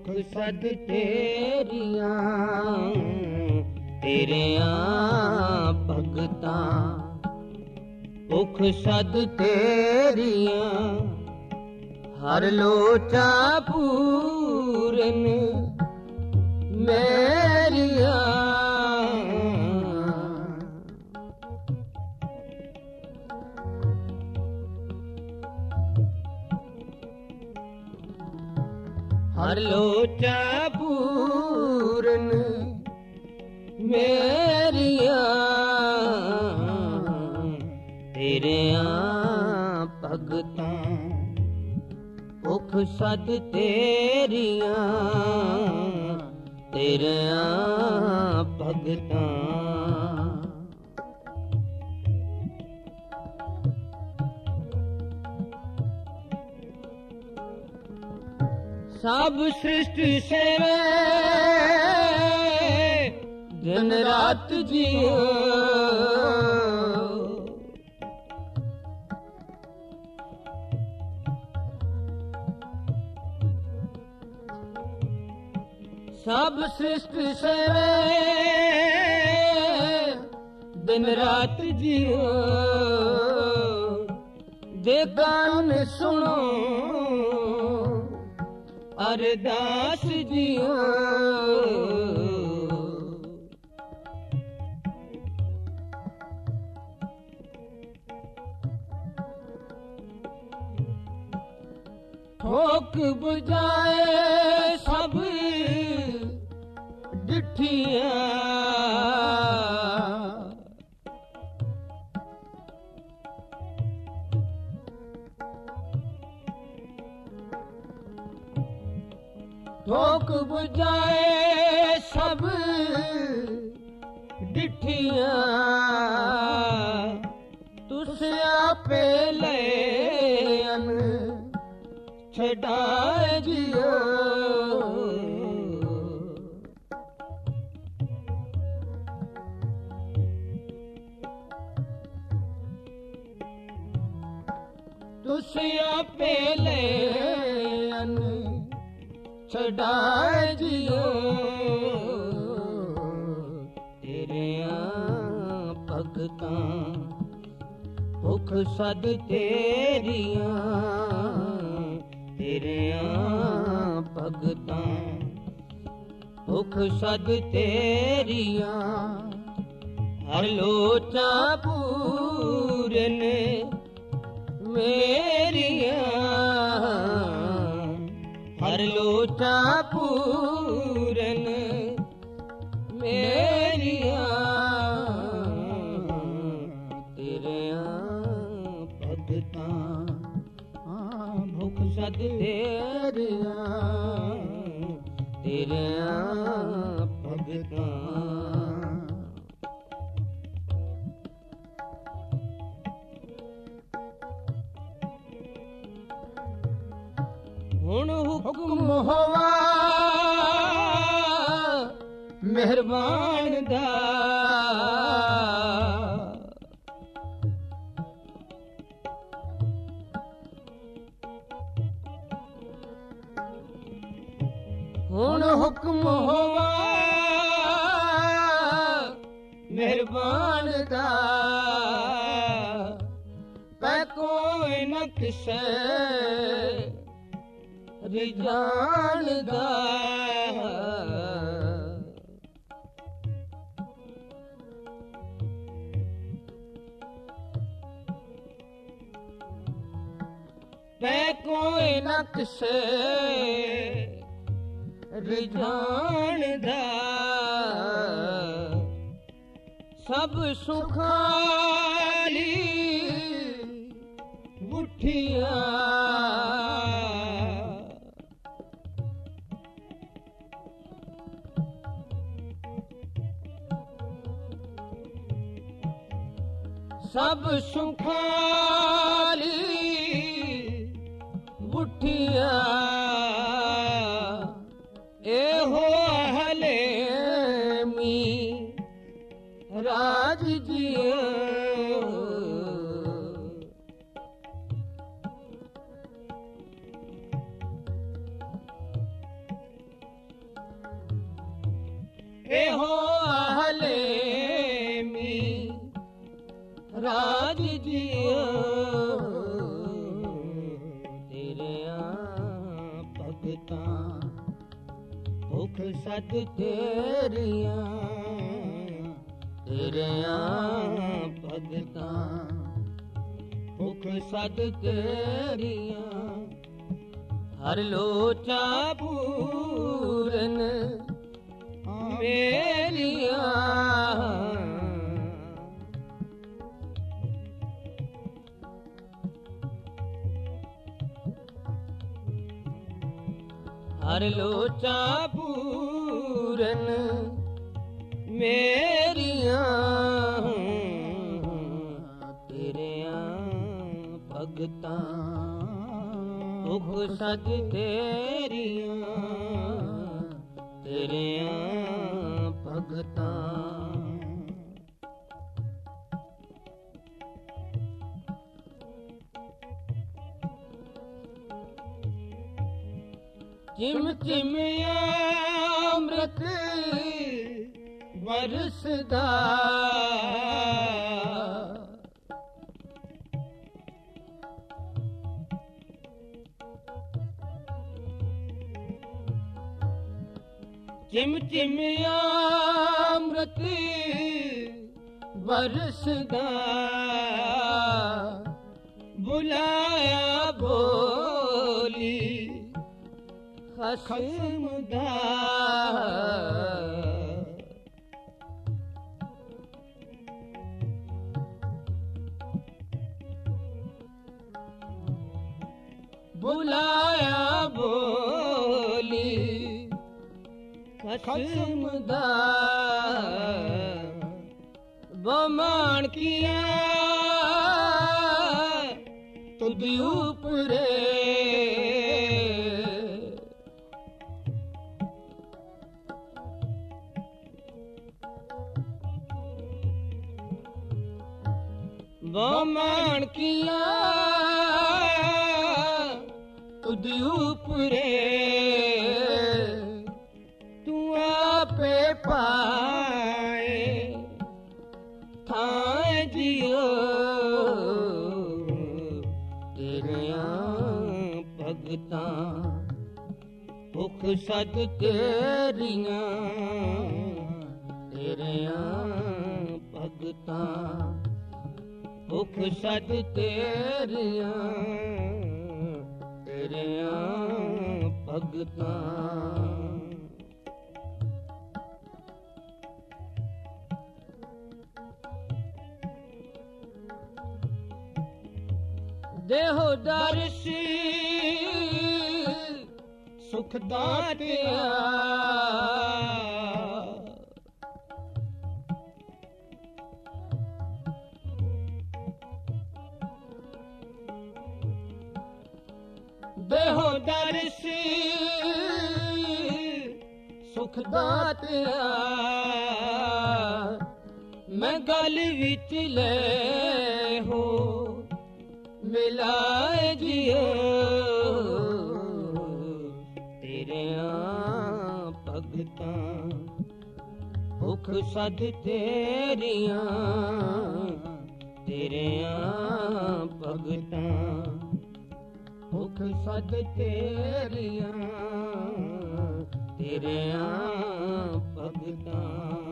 ਭੁਖ ਸਦ ਤੇਰੀਆਂ ਤੇਰਿਆਂ ਭਗਤਾਂ ਭੁਖ ਸਦ ਤੇਰੀਆਂ ਹਰ ਲੋਚਾ ਪੂਰਨ ਮੇਰੀਆਂ ਹਰ ਲੋਚਾ ਪੂਰਨ ਮੇਰੀਆਂ ਤੇਰਿਆਂ ਭਗਤਾਂ ਭੁਖ ਸਦ ਤੇਰੀਆਂ ਤੇਰਿਆਂ ਭਗਤਾਂ ਸਭ ਸ੍ਰਿਸ਼ਟੀ ਸੇਵੇ ਦਿਨ ਰਾਤ ਜੀਓ ਸਭ ਸ੍ਰਿਸ਼ਟੀ ਸੇਵੇ ਦਿਨ ਰਾਤ ਜੀਓ ਦੇ ਗਾਨ ਸੁਣੋ ਅਰਦਾਸ ਜੀਓ ਠੋਕ ਬੁਝਾਏ ਸਭ ਡਿਠੀਆਂ ਠੋਕ ਬੁਝਾਏ ਸਭ ਡਿਠੀਆਂ ਤੁਸ ਆਪੇ ਲੈਨ ਛਡਾਏ ਜੀਓ ਤੁਸ ਆਪੇ ਲੈਨ ਛਡਾਏ ਜੀਓ ਤੇਰਿਆਂ ਭਗਤਾਂ ਭੁਖ ਸਦ ਤੇਰੀਆਂ ਤੇਰਿਆਂ ਭਗਤਾਂ ਭੁਖ ਸਦ ਤੇਰੀਆਂ ਹਰ ਲੋਚਾ ਪੂਰਨ ਮੇਰੀਆਂ ਹਰ ਲੋਚਾ ਪੂਰਨ ਮੇਰੀਆਂ ਤੇਰਿਆਂ ਭਗਤਾਂ ਭੁਖ ਸਦ ਤੇਰੀਆਂ ਤੇਰਿਆਂ ਭਗਤਾਂ ਹੁਣ ਹੁਕਮ ਹੋਵਾ ਮਿਹਰਬਾਨ ਦਾ ਹੁਣ ਹੁਕਮ ਹੋਵਾ ਮਿਹਰਬਾਨ ਦਾ ਪੈ ਕੋਈ ਨ ਕਿਸੇ ਜਾਣਦਾ ਪੈ ਕੋਈ ਨ ਕਿਸੇ ਜਾਣਦਾ ਸਭ ਸੁਖਾਲੀ ਮੁੱਠੀਆਂ ਸਭ ਸੁਖਾਲੀ ਮੁੱਠੀਆਂ ਇਹੋ ਹਲੇਮੀ ਰਾਜ ਜੀਓ ਸਦ ਤੇਰੀਆਂ ਤੇਰਿਆਂ ਭਗਤਾਂ ਭੁਖ ਸਦ ਤੇਰੀਆਂ ਹਰ ਲੋਚਾ ਪੂਰਨ ਮੇਰੀਆਂ ਹਰ ਲੋਚਾ ਪੂਰਨ ਮੇਰੀਆਂ ਤੇਰਿਆਂ ਭਗਤਾਂ ਭੁਖ ਸਦ ਤੇਰੀਆਂ ਤੇਰਿਆਂ ਭਗਤਾਂ ਚਿਮ ਚਿਮ ਅੰਮ੍ਰਿਤ ਵਰਸਦਾ ਚਿਮ ਚਿਮ ਅੰਮ੍ਰਿਤ ਵਰਸਦਾ ਬੁਲਾਇਆ ਬੋਲੀ ਖਸਮ ਦਾ ਬੁਲਾਇਆ ਬੋਲੀ ਖਸਮ ਦਾ ਬਮਾਨ ਕੀਆ ਤੁਧ ਉਪਰੇ ਬਮਾਨ ਕੀਆ ਤੁਧ ਉਪਰੇ ਤੂੰ ਆਪੇ ਪਾਏ ਥਾਂ ਜਿਉ ਤੇਰਿਆਂ ਭਗਤਾਂ ਭੁਖ ਸਦ ਤੇਰੀਆਂ ਤੇਰਿਆਂ ਭਗਤਾਂ ਭੁਖ ਸਦ ਤੇਰੀਆਂ ਤੇਰਿਆਂ ਭਗਤਾਂ ਦੇਹੋ ਦਰਸ ਸੁਖ ਦਾਤਿਆ ਦੇਹੋ ਦਰਸ ਸੁਖ ਦਾਤਿਆ ਮੈਂ ਗਲ ਵਿੱਚ ਲੈ ਹੋ ਮਿਲਾਏ ਜਿਉ ਤੇਰਿਆਂ ਭਗਤਾਂ ਭੁਖ ਸਦ ਤੇਰੀਆਂ ਤੇਰਿਆਂ ਭਗਤਾਂ ਭੁਖ ਸਦ ਤੇਰੀਆਂ ਤੇਰਿਆਂ ਭਗਤਾਂ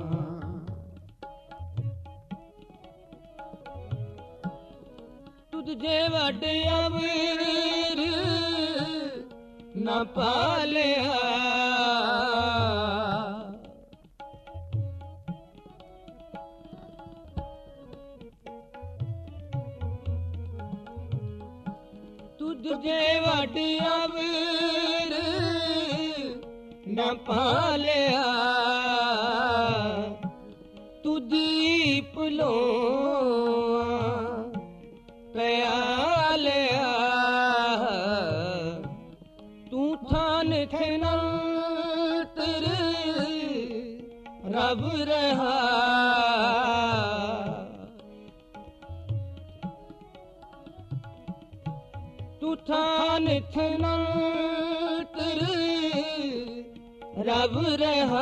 ਤੁਧ ਜੇ ਵੱਡ ਅਮੀਰ ਨਾ ਪਾਲਿਆ ਤੁਧ ਜੇ ਵੱਡ ਅਮੀਰ ਨਾ ਪਾਲਿਆ ਤੂੰ ਦੀਪ ਲੋ ਪਿਆਲਿਆ ਤੂੰ ਥਾਨ ਥਨਾ ਤੇਰੇ ਰੱਬ ਰਹਾ ਤੂੰ ਥਾਨ ਥਨਾ ਤੇਰੇ ਰੱਬ ਰਹਾ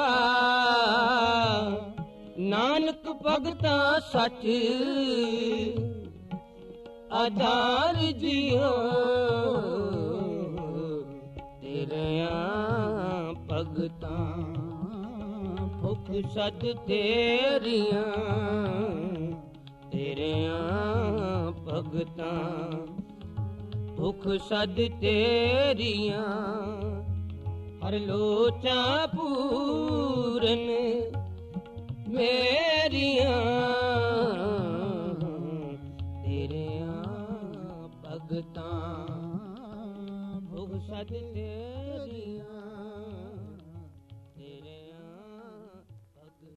ਨਾਨਕ ਭਗਤਾਂ ਸੱਚ ਆਧਾਰ ਜਿਉ ਤੇਰਿਆਂ ਭਗਤਾਂ ਭੁਖ ਸਦ ਤੇਰੀਆਂ ਤੇਰਿਆਂ ਭਗਤਾਂ ਭੁਖ ਸਦ ਤੇਰੀਆਂ ਹਰ ਲੋਚਾਂ ਪੂਰਨ ਮੇਰੀਆਂ ਤੇਰਿਆਂ ਭਗਤਾਂ ਭੁਖ ਸਦ ਤੇਰੀਆਂ